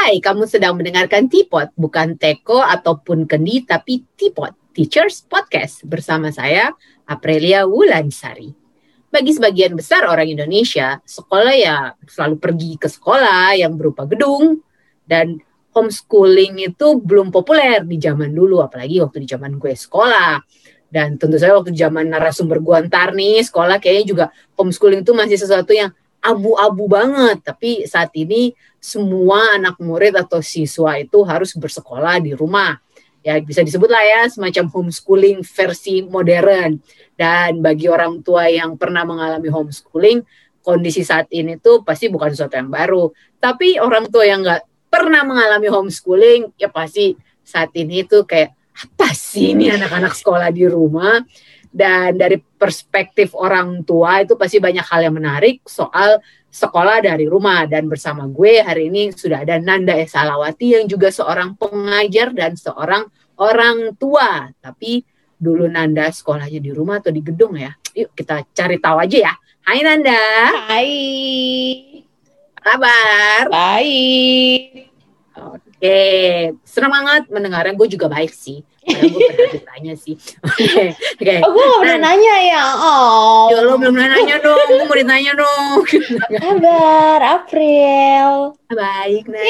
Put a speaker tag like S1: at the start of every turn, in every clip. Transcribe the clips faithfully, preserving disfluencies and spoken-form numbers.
S1: Hai, kamu sedang mendengarkan Teapot, bukan Teko ataupun Kendi, tapi Teapot, Teachers Podcast. Bersama saya, Aprilia Wulansari. Bagi sebagian besar orang Indonesia, sekolah ya selalu pergi ke sekolah yang berupa gedung. Dan homeschooling itu belum populer di zaman dulu, apalagi waktu di zaman gue sekolah. Dan tentu saja waktu zaman narasumber gue ntar nih, sekolah kayaknya juga homeschooling itu masih sesuatu yang abu-abu banget. Tapi saat ini semua anak murid atau siswa itu harus bersekolah di rumah. Ya bisa disebut lah ya semacam homeschooling versi modern. Dan bagi orang tua yang pernah mengalami homeschooling, kondisi saat ini tuh pasti bukan sesuatu yang baru. Tapi orang tua yang nggak pernah mengalami homeschooling, ya pasti saat ini tuh kayak, apa sih ini anak-anak sekolah di rumah? Dan dari perspektif orang tua itu pasti banyak hal yang menarik soal sekolah dari rumah. Dan bersama gue hari ini sudah ada Nanda Esalawati yang juga seorang pengajar dan seorang orang tua. Tapi dulu Nanda sekolahnya di rumah atau di gedung ya? Yuk kita cari tahu aja ya. Hai Nanda.
S2: Hai.
S1: Apa kabar?
S2: Baik.
S1: Oke, senang banget mendengarnya. Gue juga baik sih. Karena gue pernah ditanya sih. Oke, oke.
S2: Oh, gue gak pernah nanya ya. Oh.
S1: Ya lo belum nanya dong. Gue mau ditanya dong.
S2: Kabar, April.
S1: Baik, Nanda.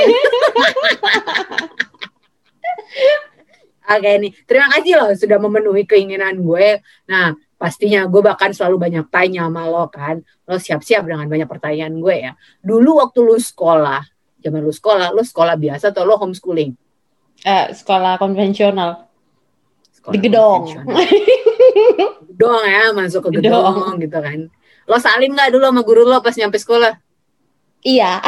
S1: Oke nih, terima kasih loh sudah memenuhi keinginan gue. Nah, pastinya gue bahkan selalu banyak tanya sama lo kan. Lo siap-siap dengan banyak pertanyaan gue ya. Dulu waktu lo sekolah, zaman lo sekolah, lo sekolah biasa atau lo homeschooling?
S2: Eh, sekolah konvensional.
S1: Sekolah
S2: Di gedong.
S1: Gedong ya, masuk ke gedong,
S2: Gedong.
S1: gitu kan. Lo salim gak dulu sama guru lo pas nyampe sekolah?
S2: Iya.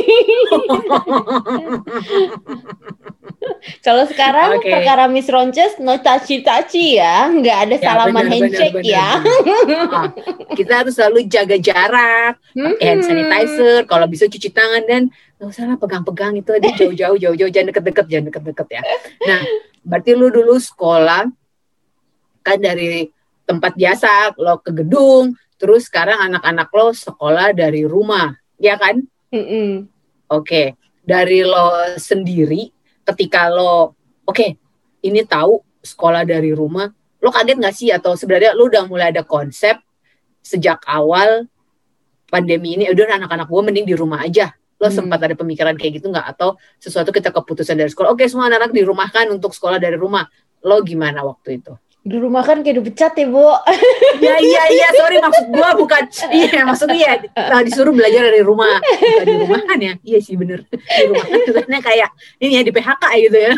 S2: Kalau sekarang
S1: okay.
S2: perkara Miss Ronces no touchy-touchy ya. Nggak ada
S1: ya,
S2: salaman
S1: benar,
S2: handshake
S1: benar,
S2: ya.
S1: Benar. Nah, kita harus selalu jaga jarak, pakai hand sanitizer, kalau bisa cuci tangan dan nggak usah lah pegang-pegang itu aja jauh-jauh, jauh-jauh, jangan deket-deket, jangan deket-deket ya. Nah, berarti lu dulu sekolah kan dari tempat biasa, lo ke gedung, terus sekarang anak-anak lo sekolah dari rumah, ya kan?
S2: Mm-mm.
S1: Oke, okay. Dari lo sendiri, ketika lo, oke, okay, ini tahu sekolah dari rumah, lo kaget nggak sih? Atau sebenarnya lo udah mulai ada konsep sejak awal pandemi ini, udah anak-anak gue mending di rumah aja. Lo hmm. sempat ada pemikiran kayak gitu nggak? Atau sesuatu kita keputusan dari sekolah, oke okay, semua anak-anak dirumahkan untuk sekolah dari rumah. Lo gimana waktu itu?
S2: Di rumah kan kayak dipecat ya, Bu.
S1: Iya, iya, iya, sorry maksud gue bukan, iya maksudnya ya, nah, disuruh belajar dari rumah, bukan di rumah kan ya, iya sih bener, di rumah kan kesannya kayak, ini ya di P H K gitu ya.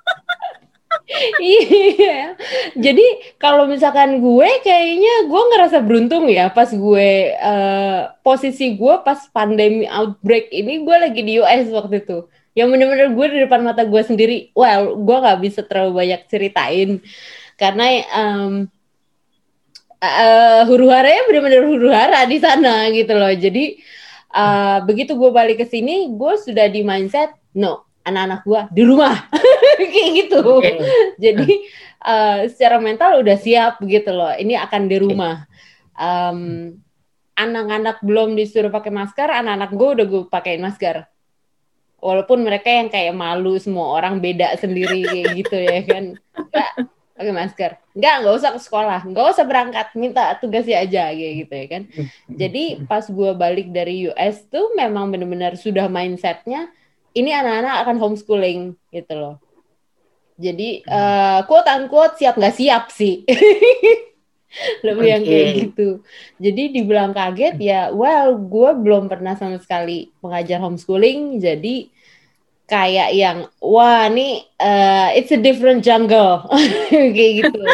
S2: Iya, jadi kalau misalkan gue kayaknya gue ngerasa beruntung ya pas gue, uh, posisi gue pas pandemi outbreak ini gue lagi di U S waktu itu. Yang bener-bener gue di depan mata gue sendiri, well gue gak bisa terlalu banyak ceritain. Karena um, uh, huru-haranya benar-benar huru-hara di sana gitu loh. Jadi uh, begitu gue balik ke sini, gue sudah di mindset no, anak-anak gue di rumah kayak gitu. Okay. Jadi uh, secara mental udah siap gitu loh. Ini akan di rumah. Um, anak-anak belum disuruh pakai masker, anak-anak gue udah gue pakein masker. Walaupun mereka yang kayak malu, semua orang beda sendiri kayak gitu ya kan. Nggak, pakai masker. Nggak, nggak usah ke sekolah. Nggak usah berangkat. Minta tugasnya aja kayak gitu ya kan. Jadi pas gue balik dari U S tuh memang benar-benar sudah mindsetnya ini anak-anak akan homeschooling gitu loh. Jadi uh, quote unquote siap nggak siap sih. Lebih okay. yang kayak gitu. Jadi dibilang kaget ya, well gue belum pernah sama sekali mengajar homeschooling. Jadi kayak yang wah nih uh, it's a different jungle kayak gitu.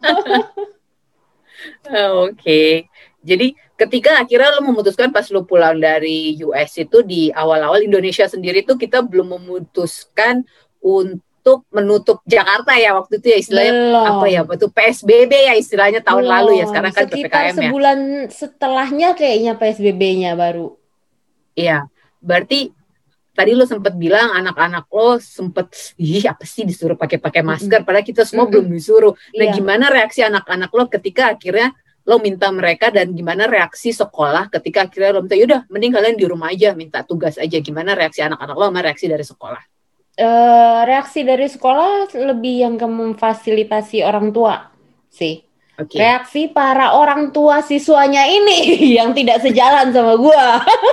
S1: Oke, okay. Jadi ketika akhirnya lo memutuskan pas lo pulang dari U S itu di awal-awal Indonesia sendiri tuh kita belum memutuskan untuk menutup Jakarta ya waktu itu ya istilahnya belum. Apa ya waktu P S B B ya istilahnya tahun belum. Lalu ya sekarang kan
S2: sekitar
S1: P P K M ya.
S2: Sekitar sebulan setelahnya kayaknya P S B B-nya baru.
S1: Iya, berarti tadi lo sempat bilang anak-anak lo sempat ih apa sih disuruh pakai-pakai masker, mm-hmm. padahal kita semua mm-hmm. belum disuruh. Nah, iya. Gimana reaksi anak-anak lo ketika akhirnya lo minta mereka dan gimana reaksi sekolah ketika akhirnya lo minta, yaudah mending kalian di rumah aja, minta tugas aja. Gimana reaksi anak-anak lo sama reaksi dari sekolah?
S2: Uh, reaksi dari sekolah lebih yang ke memfasilitasi orang tua sih. Okay. Reaksi para orang tua siswanya ini yang tidak sejalan sama gue.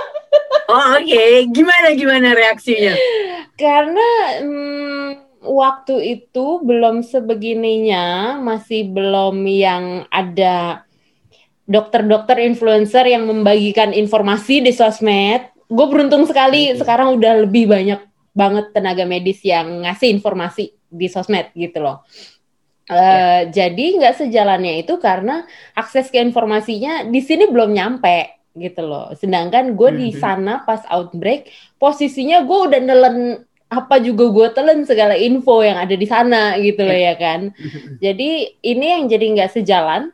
S1: Oh oke, okay. gimana gimana reaksinya?
S2: Karena hmm, waktu itu belum sebegininya, masih belum yang ada dokter-dokter influencer yang membagikan informasi di sosmed. Gue beruntung sekali okay. sekarang udah lebih banyak banget tenaga medis yang ngasih informasi di sosmed gitu loh. Uh, yeah. Jadi nggak sejalannya itu karena akses ke informasinya di sini belum nyampe gitu loh. Sedangkan gue mm-hmm. di sana pas outbreak posisinya gue udah nelen apa juga gue telen segala info yang ada di sana gitu yeah. loh ya kan. Mm-hmm. Jadi ini yang jadi nggak sejalan.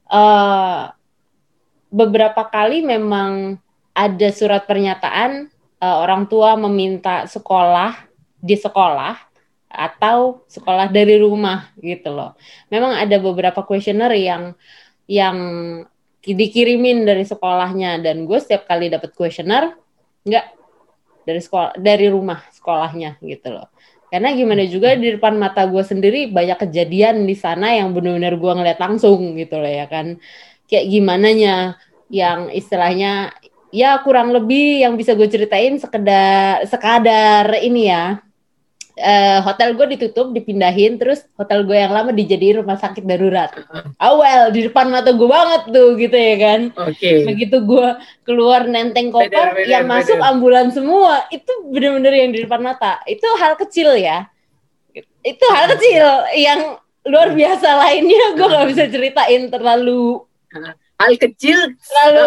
S2: Uh, beberapa kali memang ada surat pernyataan uh, orang tua meminta sekolah di sekolah atau sekolah dari rumah gitu loh. Memang ada beberapa kuesioner yang yang dikirimin dari sekolahnya dan gue setiap kali dapat kuesioner enggak dari sekolah dari rumah sekolahnya gitu loh. Karena gimana juga di depan mata gue sendiri banyak kejadian di sana yang benar-benar gue ngeliat langsung gitu loh ya kan. Kayak gimananya yang istilahnya ya kurang lebih yang bisa gue ceritain sekedar sekadar ini ya uh, hotel gue ditutup dipindahin terus hotel gue yang lama dijadiin rumah sakit darurat. Awal di depan mata gue banget tuh gitu ya kan. Okay. Begitu gue keluar nenteng koper beda, beda, yang beda. Masuk ambulans semua itu benar-benar yang di depan mata. Itu hal kecil ya. Itu hal kecil yang luar biasa lainnya gue nggak bisa ceritain terlalu.
S1: Hal kecil
S2: lalu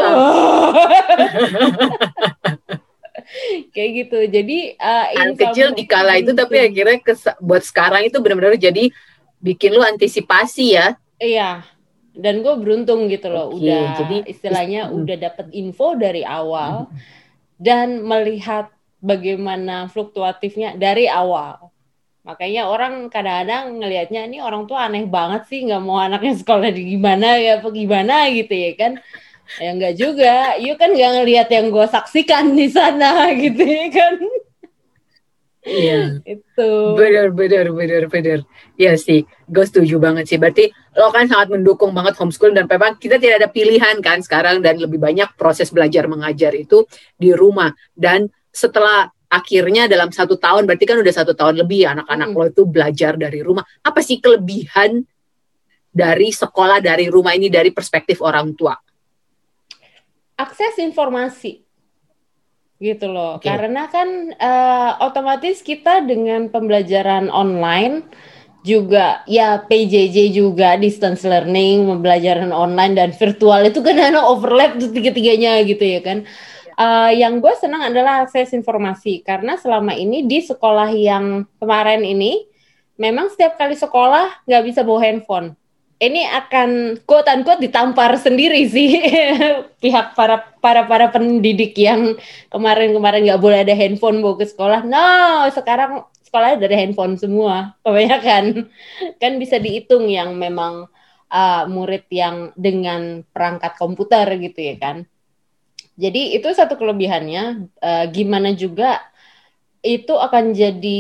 S2: kayak gitu. Jadi uh,
S1: hal kecil di kala itu tapi akhirnya kes- buat sekarang itu benar-benar jadi bikin lu antisipasi ya.
S2: Iya. Dan gue beruntung gitu loh. Okay, udah jadi istilahnya is- udah dapet info dari awal mm. dan melihat bagaimana fluktuatifnya dari awal. Makanya orang kadang-kadang ngelihatnya ini orang tua aneh banget sih, nggak mau anaknya sekolah di gimana ya apa gimana gitu ya kan. Ya nggak juga, you kan nggak ngelihat yang gue saksikan di sana gitu ya kan.
S1: Iya.
S2: Itu.
S1: Benar, benar, benar, benar. Iya sih, gue setuju banget sih. Berarti lo kan sangat mendukung banget homeschooling dan memang kita tidak ada pilihan kan sekarang dan lebih banyak proses belajar mengajar itu di rumah. Dan setelah akhirnya dalam satu tahun, berarti kan udah satu tahun lebih anak-anak hmm. lo itu belajar dari rumah. Apa sih kelebihan dari sekolah dari rumah ini dari perspektif orang tua?
S2: Akses informasi, gitu loh. Okay. Karena kan uh, otomatis kita dengan pembelajaran online juga, ya P J J juga distance learning, pembelajaran online dan virtual itu kan ada overlap tuh tiga-tiganya gitu ya kan. Uh, yang gue senang adalah akses informasi karena selama ini di sekolah yang kemarin ini memang setiap kali sekolah nggak bisa bawa handphone. Ini akan quote unquote ditampar sendiri sih pihak para para para pendidik yang kemarin-kemarin nggak boleh ada handphone bawa ke sekolah. No, sekarang sekolahnya dari handphone semua, kebanyakan kan bisa dihitung yang memang uh, murid yang dengan perangkat komputer gitu ya kan. Jadi itu satu kelebihannya, uh, gimana juga itu akan jadi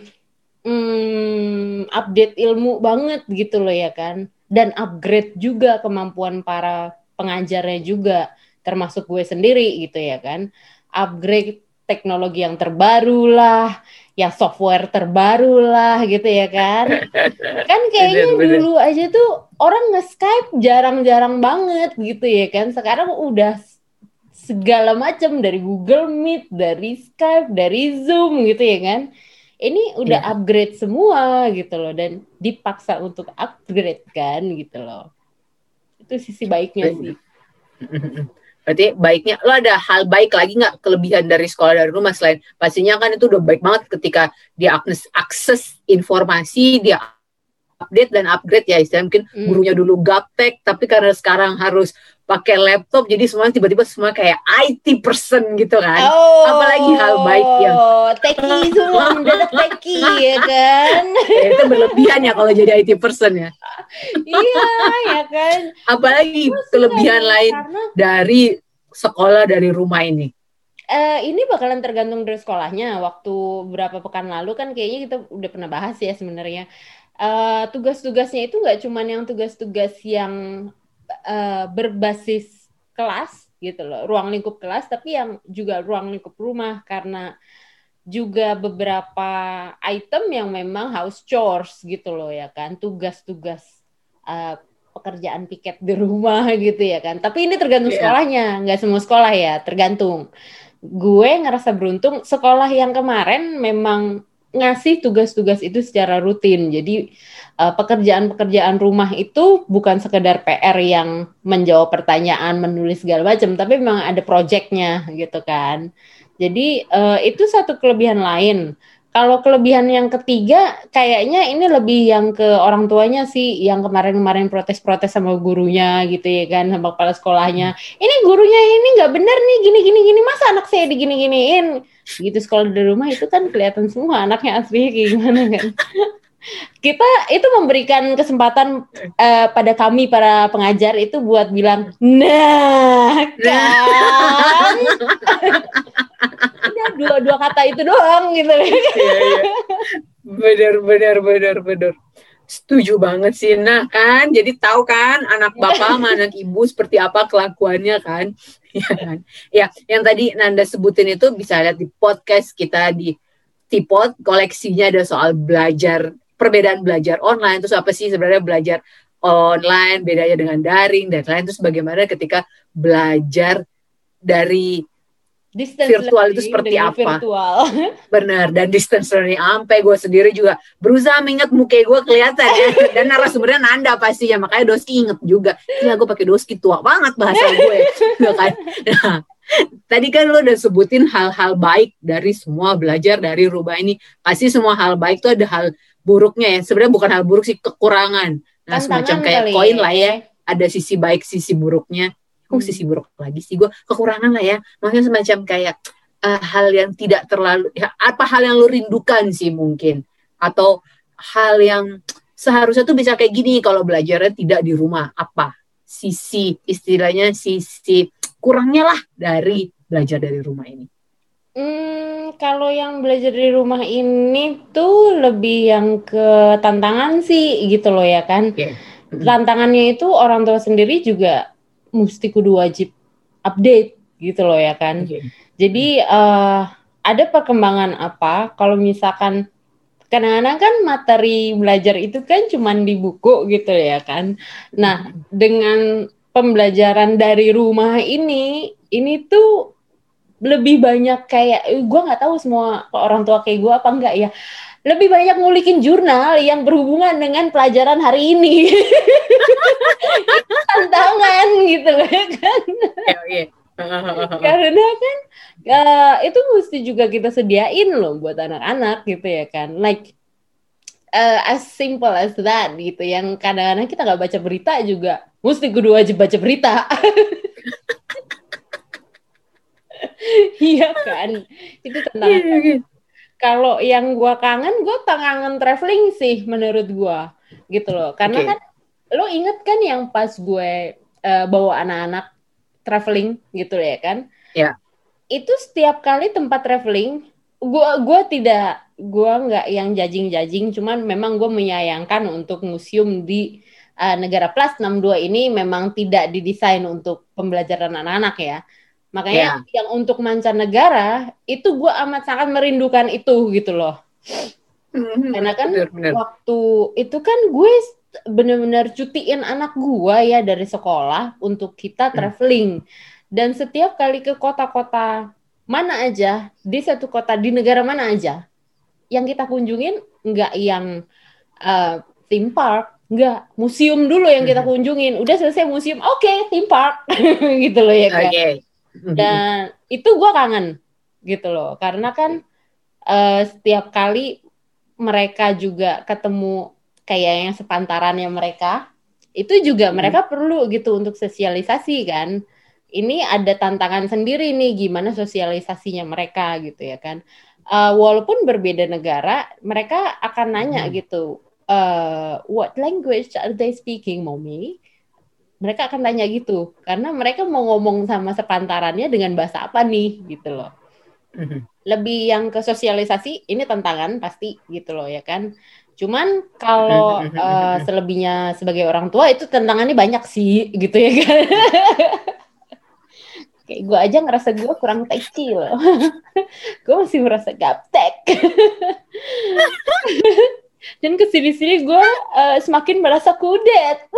S2: hmm, update ilmu banget gitu loh ya kan. Dan upgrade juga kemampuan para pengajarnya juga, termasuk gue sendiri gitu ya kan. Upgrade teknologi yang terbaru lah, ya software terbaru lah gitu ya kan. Kan kayaknya bener, dulu bener. aja tuh orang nge-Skype jarang-jarang banget gitu ya kan. Sekarang udah segala macam dari Google Meet, dari Skype, dari Zoom gitu ya kan. Ini udah yeah. upgrade semua gitu loh dan dipaksa untuk upgrade kan gitu loh. Itu sisi baiknya sih.
S1: Berarti baiknya, lo ada hal baik lagi nggak kelebihan dari sekolah dari rumah selain pastinya kan itu udah baik banget ketika dia akses, akses informasi, dia update dan upgrade ya, istilahnya mungkin
S2: Hmm.
S1: gurunya dulu gaptek, tapi karena sekarang harus pakai laptop, jadi semuanya tiba-tiba semua kayak I T person gitu kan.
S2: Oh,
S1: Apalagi hal baik yang
S2: teki semua mendadak teki ya kan.
S1: ya, itu berlebihan ya kalau jadi I T person ya.
S2: Iya ya kan.
S1: Apalagi
S2: Gua suka
S1: kelebihan
S2: nih,
S1: lain
S2: karena
S1: dari sekolah dari rumah ini.
S2: eh, ini bakalan tergantung dari sekolahnya. Waktu berapa pekan lalu kan kayaknya kita udah pernah bahas ya sebenarnya. Eh, tugas-tugasnya itu nggak cuman yang tugas-tugas yang eh, berbasis kelas gitu loh, ruang lingkup kelas, tapi yang juga ruang lingkup rumah, karena juga beberapa item yang memang house chores gitu loh ya kan, tugas-tugas uh, pekerjaan piket di rumah gitu ya kan. Tapi ini tergantung
S1: Iya.
S2: sekolahnya, nggak semua sekolah ya, tergantung. Gue ngerasa beruntung sekolah yang kemarin memang ngasih tugas-tugas itu secara rutin. Jadi uh, pekerjaan-pekerjaan rumah itu bukan sekedar P R yang menjawab pertanyaan, menulis segala macam, tapi memang ada project-nya gitu kan. Jadi uh, itu satu kelebihan lain. Kalau kelebihan yang ketiga, kayaknya ini lebih yang ke orang tuanya sih, yang kemarin-kemarin protes-protes sama gurunya gitu ya kan, sama kepala sekolahnya. Ini gurunya ini nggak benar nih, gini-gini gini, masa anak saya digini-giniin? Gitu, sekolah di rumah itu kan kelihatan semua anaknya aslinya kayak gimana kan. Kita itu memberikan kesempatan uh, pada kami para pengajar itu buat bilang, nah kan. Udah dua dua kata itu doang gitu.
S1: Iya, iya. Benar, benar, benar, benar. Setuju banget sih. Nah kan, jadi tahu kan anak bapak sama anak ibu seperti apa kelakuannya kan. Ya kan. Ya, yang tadi Nanda sebutin itu bisa lihat di podcast kita di Tipot, koleksinya ada soal belajar, perbedaan belajar online, terus apa sih sebenarnya belajar online, bedanya dengan daring, dan lain, terus bagaimana ketika belajar dari
S2: Distance
S1: virtual itu seperti
S2: dengan
S1: apa.
S2: Virtual.
S1: Benar, dan distance learning. Sampai gue sendiri juga berusaha mengingat muka gue kelihatan ya. Dan narasumbernya Nanda pastinya, makanya Doski inget juga. Gila, gue pakai Doski tua banget bahasa gue. Ya kan? Nah, tadi kan lo udah sebutin hal-hal baik dari semua belajar dari rumah ini. Pasti semua hal baik tuh ada hal buruknya ya. Sebenarnya bukan hal buruk sih, kekurangan. Nah,
S2: Tantangan
S1: semacam kayak
S2: kali
S1: koin
S2: ya.
S1: lah ya. Ada sisi baik, sisi buruknya. Oh,
S2: Hmm.
S1: sisi buruk lagi sih gue. Kekurangan lah ya. Maksudnya semacam kayak uh, hal yang tidak terlalu, ya, apa hal yang lo rindukan sih mungkin. Atau hal yang seharusnya tuh bisa kayak gini kalau belajarnya tidak di rumah. Apa? Sisi, istilahnya sisi kurangnya lah dari belajar dari rumah ini.
S2: Hmm, kalau yang belajar di rumah ini tuh lebih yang ke tantangan sih gitu loh ya kan.
S1: Okay.
S2: Tantangannya itu orang tua sendiri juga mesti kudu wajib update gitu loh ya kan.
S1: Okay.
S2: Jadi uh, ada perkembangan apa kalau misalkan kadang-kadang kan materi belajar itu kan cuman di buku gitu ya kan. Nah, dengan pembelajaran dari rumah ini, ini tuh lebih banyak kayak, gue nggak tahu semua orang tua kayak gue apa enggak ya, lebih banyak ngulikin jurnal yang berhubungan dengan pelajaran hari ini. Tantangan gitu kan.
S1: Okay.
S2: Karena kan uh, itu mesti juga kita sediain loh buat anak-anak gitu ya kan. Like uh, as simple as that gitu. Yang kadang-kadang kita nggak baca berita juga mesti kudu wajib baca berita. Iya kan. Itu tantangan. Kalau yang gue kangen, gue kangen traveling sih menurut gue gitu loh. Karena okay. kan lo inget kan yang pas gue uh, bawa anak-anak traveling gitu ya kan?
S1: Ya.
S2: Yeah. Itu setiap kali tempat traveling, gue gue tidak gue nggak yang judging-judging, cuman memang gue menyayangkan untuk museum di uh, negara plus enam puluh dua ini memang tidak didesain untuk pembelajaran anak-anak ya. Makanya yeah. yang untuk mancanegara itu gue amat sangat merindukan itu gitu loh. Mm-hmm. Karena kan bener, bener. Waktu itu kan gue benar-benar cutiin anak gue ya dari sekolah untuk kita traveling. Mm. Dan setiap kali ke kota-kota mana aja, di satu kota, di negara mana aja, yang kita kunjungin nggak yang uh, theme park, nggak, museum dulu yang kita kunjungin. Udah selesai museum, oke, okay, theme park. Gitu loh ya kan. Okay. Dan itu gue kangen gitu loh, karena kan uh, setiap kali mereka juga ketemu kayak yang sepantarannya mereka, itu juga hmm. mereka perlu gitu untuk sosialisasi kan. Ini ada tantangan sendiri nih gimana sosialisasinya mereka gitu ya kan. Uh, walaupun berbeda negara, mereka akan nanya hmm. gitu, uh, what language are they speaking, mommy? Mereka akan tanya gitu, karena mereka mau ngomong sama sepantarannya dengan bahasa apa nih gitu loh. Hmm. Lebih yang ke sosialisasi, ini tantangan pasti gitu loh ya kan. Cuman kalau uh, selebihnya sebagai orang tua itu tantangannya banyak sih gitu ya kan. Kayak gue aja ngerasa gue kurang teki loh. Gue masih merasa gaptek. Dan kesini-sini gue uh, semakin merasa kudet.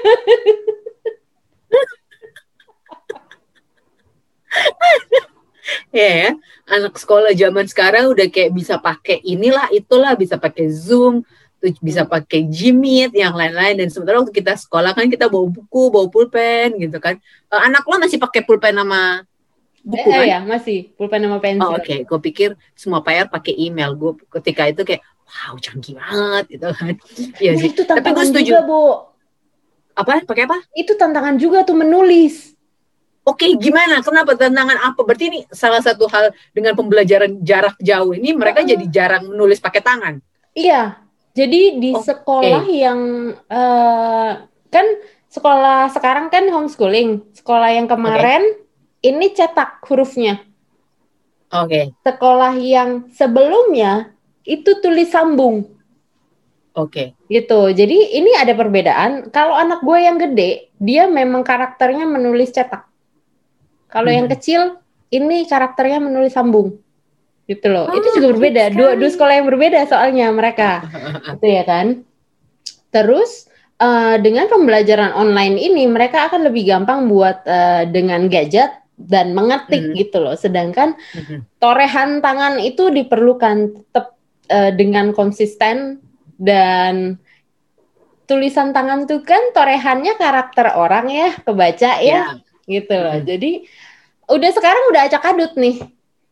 S1: Ya, ya, anak sekolah zaman sekarang udah kayak bisa pakai inilah itulah, bisa pakai Zoom, bisa pakai Gmeet, yang lain-lain. Dan sementara waktu kita sekolah kan kita bawa buku, bawa pulpen gitu kan. Uh, anak lo masih pakai pulpen sama buku
S2: eh,
S1: kan?
S2: Ya masih pulpen sama pensil.
S1: Oh, oke, okay. Gue pikir semua P R pakai email. Gue ketika itu kayak wow canggih banget gitu kan. Iya
S2: nah,
S1: sih.
S2: Itu tantangan
S1: Tapi gue setuju.
S2: Juga, Bo.
S1: Apa? Pakai apa?
S2: Itu tantangan juga tuh menulis.
S1: Oke, okay, gimana? Kenapa tantangan apa? Berarti ini salah satu hal dengan pembelajaran jarak jauh ini mereka uh, jadi jarang menulis pakai tangan.
S2: Iya. Jadi di okay. sekolah yang uh, kan sekolah sekarang kan homeschooling. Sekolah yang kemarin okay. ini cetak hurufnya.
S1: Oke. Okay.
S2: Sekolah yang sebelumnya itu tulis sambung.
S1: Oke. Okay.
S2: Gitu. Jadi ini ada perbedaan. Kalau anak gue yang gede, dia memang karakternya menulis cetak. Kalau hmm. yang kecil, ini karakternya menulis sambung. Gitu loh. Oh, itu juga berbeda. Dua, dua sekolah yang berbeda soalnya mereka. Gitu ya kan. Terus uh, dengan pembelajaran online ini, mereka akan lebih gampang buat uh, dengan gadget dan mengetik hmm. gitu loh. Sedangkan hmm. torehan tangan itu diperlukan tetap uh, dengan konsisten. Dan tulisan tangan tuh kan torehannya karakter orang ya, kebaca ya. Yeah. Gitu loh. Hmm. Jadi udah sekarang udah acak adut nih.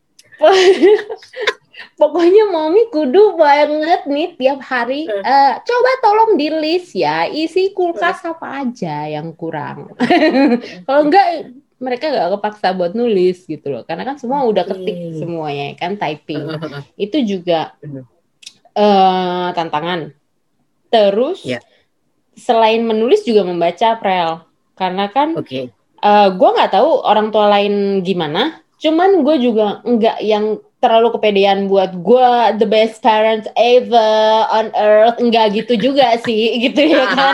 S2: Pokoknya mami kudu banget nih tiap hari. Uh, coba tolong di list ya, isi kulkas apa aja yang kurang. Kalau enggak mereka nggak kepaksa buat nulis gitu loh. Karena kan semua udah ketik semuanya kan, typing. Itu juga uh, tantangan. Terus yeah. selain menulis juga membaca, Prel. Karena kan
S1: okay.
S2: uh, gue nggak tahu orang tua lain gimana. Cuman gue juga nggak yang terlalu kepedean buat gue the best parents ever on earth. Enggak gitu juga sih, gitu ya kan.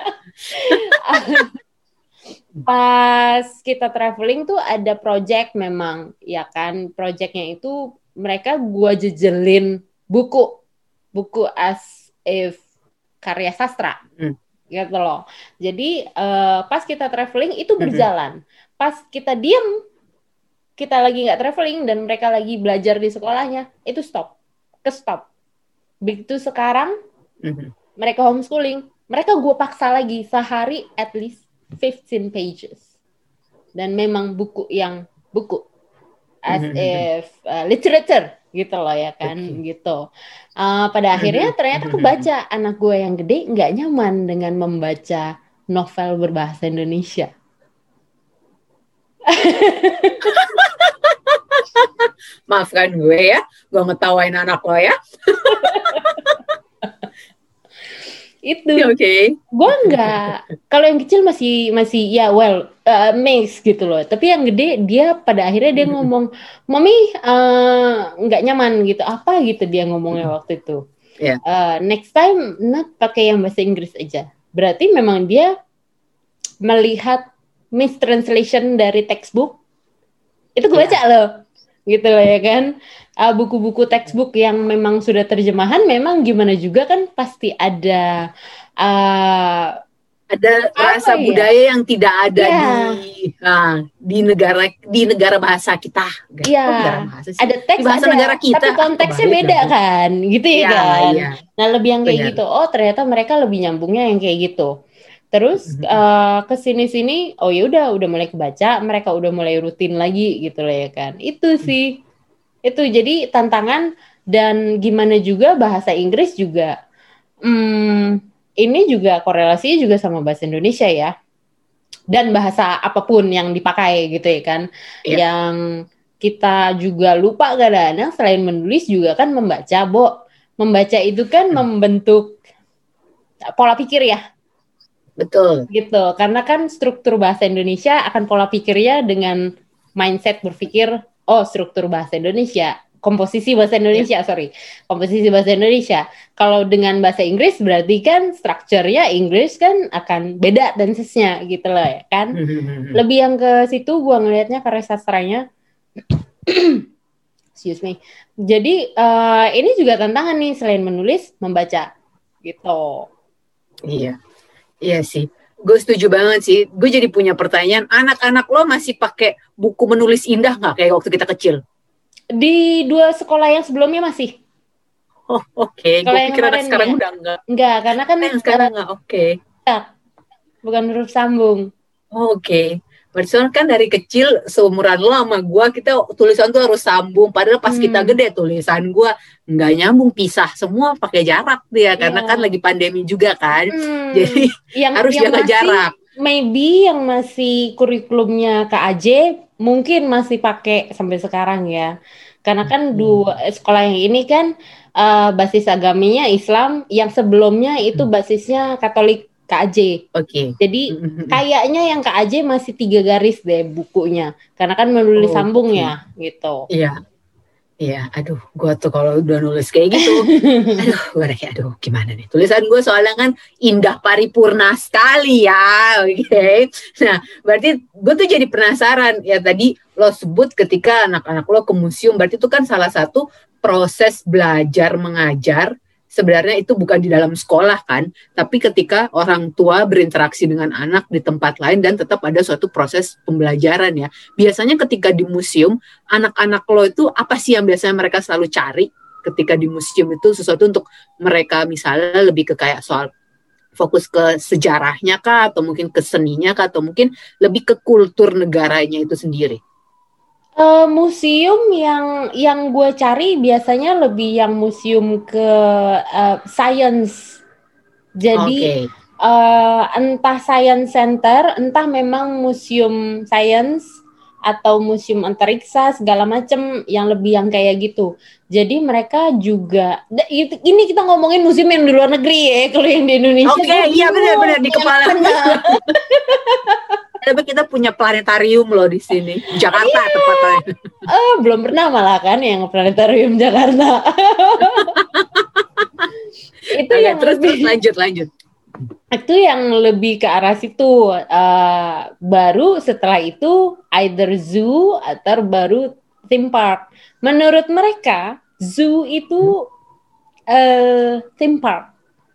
S2: Pas kita traveling tuh ada project memang, ya kan. Projectnya itu mereka gue jejelin buku. Buku as if karya sastra. Hmm. Gitu loh. Jadi uh, pas kita traveling itu berjalan. Mm-hmm. Pas kita diem, kita lagi nggak traveling dan mereka lagi belajar di sekolahnya, itu stop, ke stop. Begitu sekarang, mm-hmm. mereka homeschooling, mereka gue paksa lagi sehari at least fifteen pages. Dan memang buku yang buku, as mm-hmm. if uh, literature. Gitu loh ya kan, okay. gitu. Uh, pada akhirnya ternyata kebaca. Anak gue yang gede nggak nyaman dengan membaca novel berbahasa Indonesia.
S1: Maafkan gue ya, gue ngetawain anak lo ya.
S2: Itu,
S1: oke. Okay.
S2: Gue nggak. Kalau yang kecil masih masih ya well uh, mix gitu loh. Tapi yang gede dia pada akhirnya dia ngomong, mami nggak uh, nyaman gitu. Apa gitu dia ngomongnya waktu itu. Yeah. Uh, next time nak pakai yang bahasa Inggris aja. Berarti memang dia melihat mistranslation dari textbook. Itu gue baca yeah. loh. Gitu loh ya kan. Uh, buku-buku textbook yang memang sudah terjemahan memang gimana juga kan pasti ada uh,
S1: ada rasa ya? budaya yang tidak ada yeah. di uh, di negara di negara bahasa kita.
S2: Iya. Yeah. Ada teks
S1: di bahasa
S2: ada,
S1: negara kita.
S2: Tapi konteksnya
S1: oh,
S2: beda kan, gitu ya yeah, kan. Yeah. Nah lebih yang kayak Benar. gitu. Oh ternyata mereka lebih nyambungnya yang kayak gitu. Terus uh, kesini-sini, oh ya udah udah mulai kebaca, mereka udah mulai rutin lagi gitu loh ya kan. Itu sih. Itu jadi tantangan dan gimana juga bahasa Inggris juga hmm, ini juga korelasinya juga sama bahasa Indonesia ya. Dan bahasa apapun yang dipakai gitu ya kan. Yeah. Yang kita juga lupa kadang-kadang selain menulis juga kan membaca, Bo. Membaca itu kan hmm. membentuk pola pikir ya.
S1: Betul.
S2: Gitu. Karena kan struktur bahasa Indonesia akan pola pikirnya dengan mindset berpikir, oh struktur bahasa Indonesia. Komposisi bahasa Indonesia, yeah. sorry. Komposisi bahasa Indonesia. Kalau dengan bahasa Inggris berarti kan strukturnya Inggris kan akan beda tensesnya gitu loh ya kan. Lebih yang ke situ gua ngelihatnya karya sastranya. Excuse me. Jadi uh, ini juga tantangan nih selain menulis, membaca gitu.
S1: Iya. Iya sih. Gue setuju banget sih. Gue jadi punya pertanyaan, anak-anak lo masih pakai buku menulis indah nggak kayak waktu kita kecil?
S2: Di dua sekolah yang sebelumnya masih.
S1: Oh oke, okay. Gue pikir anak sekarang
S2: ya.
S1: udah enggak.
S2: Enggak, karena kan
S1: yang sekarang enggak, oke. Okay.
S2: Bukan huruf sambung.
S1: Oh, oke. Okay. Berarti kan dari kecil seumuran lo sama gue, kita tulisan tuh harus sambung. Padahal pas hmm. kita gede tulisan gue nggak nyambung, pisah semua pakai jarak dia. Karena yeah. kan lagi pandemi juga kan. Hmm. Jadi
S2: yang,
S1: harus
S2: yang
S1: jaga
S2: masih,
S1: jarak.
S2: Maybe yang masih kurikulumnya K A J mungkin masih pakai sampai sekarang ya. Karena kan hmm. dua sekolah yang ini kan uh, basis agamanya Islam, yang sebelumnya itu basisnya Katolik K A J.
S1: Oke. Okay.
S2: Jadi kayaknya yang K A J masih tiga garis deh bukunya. Karena kan menulis oh, sambung okay. ya gitu.
S1: Iya. Iya, aduh, gue tuh kalau udah nulis kayak gitu, aduh, gue kayak, aduh, gimana nih? Tulisan gue soalnya kan indah paripurna sekali ya, oke. Okay? Nah, berarti gue tuh jadi penasaran, ya tadi lo sebut ketika anak-anak lo ke museum, berarti itu kan salah satu proses belajar mengajar. Sebenarnya itu bukan di dalam sekolah kan, tapi ketika orang tua berinteraksi dengan anak di tempat lain dan tetap ada suatu proses pembelajaran ya. Biasanya ketika di museum, anak-anak lo itu apa sih yang biasanya mereka selalu cari ketika di museum itu sesuatu untuk mereka misalnya lebih ke kayak soal fokus ke sejarahnya kah, atau mungkin ke seninya kah, atau mungkin lebih ke kultur negaranya itu sendiri?
S2: Uh, museum yang yang gue cari biasanya lebih yang museum ke uh, science. Jadi okay. uh, entah science center, entah memang museum science atau museum antariksa segala macam yang lebih yang kayak gitu. Jadi mereka juga ini kita ngomongin museum yang di luar negeri ya, kalau yang di Indonesia.
S1: Oke, okay, iya benar-benar di kepala. Tapi kita punya planetarium loh di sini, Jakarta yeah. tepatnya.
S2: Oh, belum pernah malah kan yang planetarium Jakarta. Itu okay, yang
S1: terus,
S2: lebih,
S1: terus lanjut lanjut.
S2: Itu yang lebih ke arah situ. Uh, baru setelah itu either zoo atau baru theme park. Menurut mereka zoo itu uh, theme park.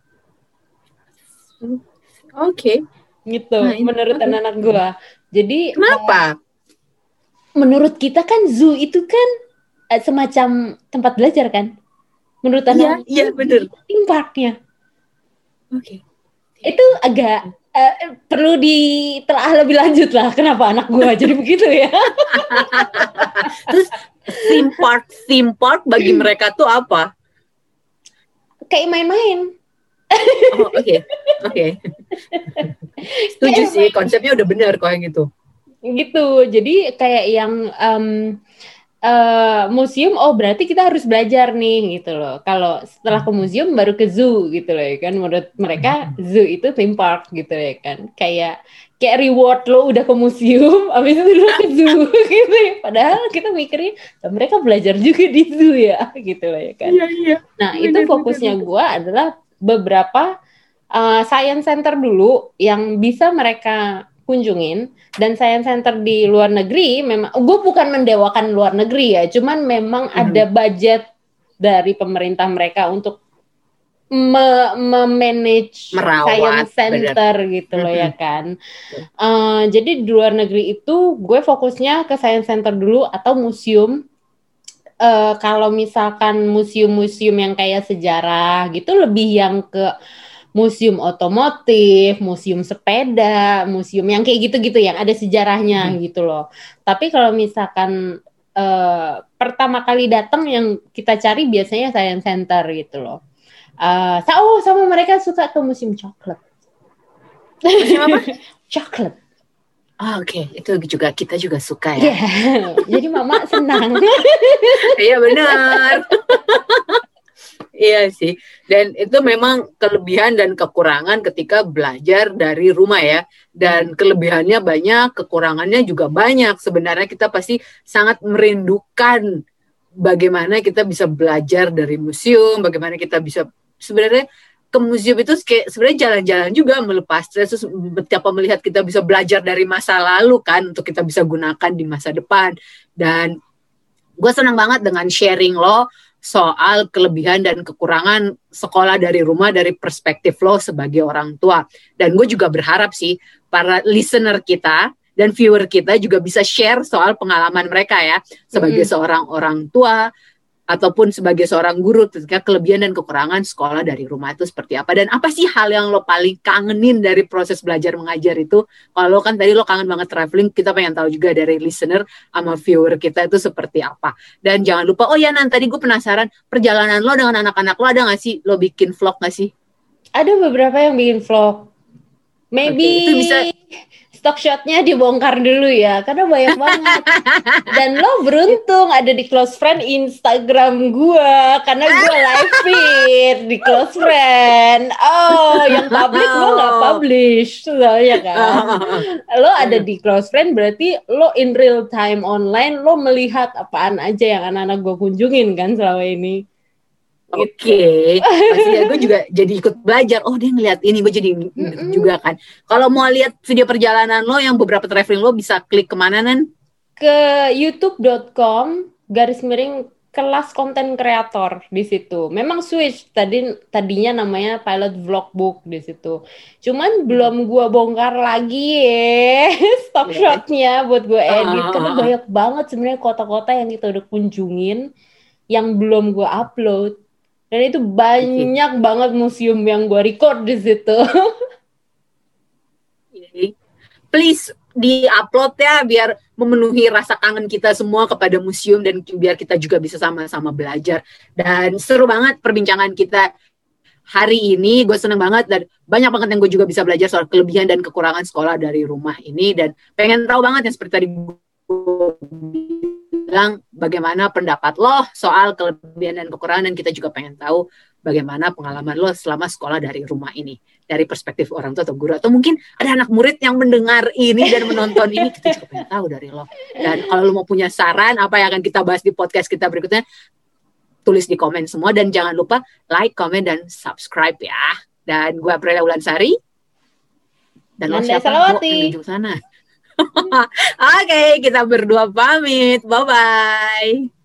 S1: Oke. Okay.
S2: Gitu, nah, menurut okay. anak-anak gue. Jadi
S1: kenapa?
S2: Uh, menurut kita kan zoo itu kan uh, semacam tempat belajar kan? Menurut anak-anak
S1: iya, iya benar.
S2: Theme parknya.
S1: Oke. Okay.
S2: Itu agak uh, perlu ditelaah lebih lanjut lah. Kenapa anak gue jadi begitu ya?
S1: Terus theme park, theme park bagi mereka tuh apa?
S2: Kayak main-main.
S1: Oh oke, okay. oke. Okay. Setuju sih, konsepnya udah benar kok yang gitu.
S2: Gitu, jadi kayak yang um, uh, museum, oh berarti kita harus belajar nih gitu loh. Kalau setelah ke museum baru ke zoo gitu loh ya kan. Menurut mereka zoo itu theme park gitu ya kan. Kayak kayak reward lo udah ke museum, abis itu lo ke zoo gitu ya. Padahal kita mikirnya, mereka belajar juga di zoo ya gitu loh ya kan.
S1: Iya, iya.
S2: Nah bener, itu fokusnya gue adalah beberapa uh, science center dulu yang bisa mereka kunjungin, dan science center di luar negeri memang gue bukan mendewakan luar negeri ya, cuman memang mm-hmm. ada budget dari pemerintah mereka untuk me- memanage science center bener. Gitu loh mm-hmm. ya kan. Uh, jadi di luar negeri itu gue fokusnya ke science center dulu atau museum. Uh, kalau misalkan museum-museum yang kayak sejarah gitu lebih yang ke museum otomotif, museum sepeda, museum yang kayak gitu-gitu yang ada sejarahnya hmm. gitu loh. Tapi kalau misalkan uh, pertama kali datang yang kita cari biasanya science center gitu loh. Uh, oh, sama mereka suka ke musim coklat.
S1: Musim apa?
S2: Coklat.
S1: Oh, oke, okay. Itu juga kita juga suka ya.
S2: Yeah. Jadi mama senang.
S1: Iya benar. Iya sih. Dan itu memang kelebihan dan kekurangan ketika belajar dari rumah ya. Dan kelebihannya banyak, kekurangannya juga banyak. Sebenarnya kita pasti sangat merindukan bagaimana kita bisa belajar dari museum, bagaimana kita bisa sebenarnya ke museum itu kayak sebenarnya jalan-jalan juga melepas stres, terus betapa melihat kita bisa belajar dari masa lalu kan untuk kita bisa gunakan di masa depan. Dan gue senang banget dengan sharing lo soal kelebihan dan kekurangan sekolah dari rumah dari perspektif lo sebagai orang tua. Dan gue juga berharap sih para listener kita dan viewer kita juga bisa share soal pengalaman mereka ya sebagai mm-hmm. seorang orang tua ataupun sebagai seorang guru, ketika kelebihan dan kekurangan sekolah dari rumah itu seperti apa, dan apa sih hal yang lo paling kangenin dari proses belajar mengajar itu. Kalau lo kan tadi lo kangen banget traveling, kita pengen tahu juga dari listener sama viewer kita itu seperti apa. Dan jangan lupa, oh ya Nan, tadi gue penasaran, perjalanan lo dengan anak-anak lo ada gak sih, lo bikin vlog gak sih?
S2: Ada beberapa yang bikin vlog. Maybe okay, itu bisa stock shotnya dibongkar dulu ya, karena banyak banget. Dan lo beruntung ada di close friend Instagram gue, karena gue live feed di close friend. Oh, yang public gue nggak publish, soalnya kan. Lo ada di close friend, berarti lo in real time online, lo melihat apaan aja yang anak-anak gue kunjungin kan selama ini.
S1: Oke, okay. Pasti ya, gue juga jadi ikut belajar. Oh, dia ngeliat ini, gue jadi mm-mm. juga kan. Kalau mau lihat video perjalanan lo yang beberapa traveling lo, bisa klik kemana Nan?
S2: Ke youtube dot com garis miring kelas konten kreator di situ. Memang switch tadi tadinya namanya Pilot Vlogbook di situ. Cuman hmm. belum gue bongkar lagi ya stock yeah. shotnya buat gue edit uh-huh. karena banyak banget sebenarnya kota-kota yang kita udah kunjungin yang belum gue upload. Dan itu banyak okay. banget museum yang gue record di situ.
S1: Please di-upload ya biar memenuhi rasa kangen kita semua kepada museum dan biar kita juga bisa sama-sama belajar. Dan seru banget perbincangan kita hari ini. Gue seneng banget dan banyak banget yang gue juga bisa belajar soal kelebihan dan kekurangan sekolah dari rumah ini. Dan pengen tahu banget yang seperti tadi gue bilang bagaimana pendapat lo soal kelebihan dan kekurangan, dan kita juga pengen tahu bagaimana pengalaman lo selama sekolah dari rumah ini dari perspektif orang tua atau guru, atau mungkin ada anak murid yang mendengar ini dan menonton ini, kita juga pengen tahu dari lo. Dan kalau lo mau punya saran apa yang akan kita bahas di podcast kita berikutnya, tulis di komen semua, dan jangan lupa like, comment, dan subscribe ya. Dan gue Aprilia Wulansari dan lo siapa? Lo menuju sana. Oke, okay, kita berdua pamit. Bye-bye.